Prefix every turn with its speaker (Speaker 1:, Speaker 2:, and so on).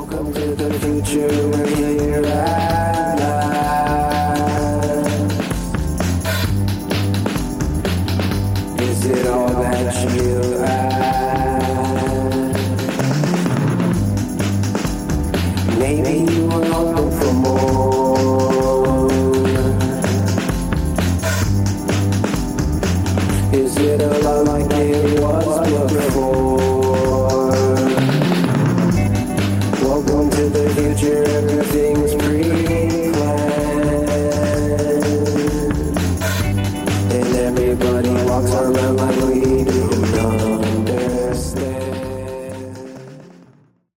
Speaker 1: Welcome to the future when you're alive. Is it all that you have? Maybe you were hoping for more. Is it a love like this?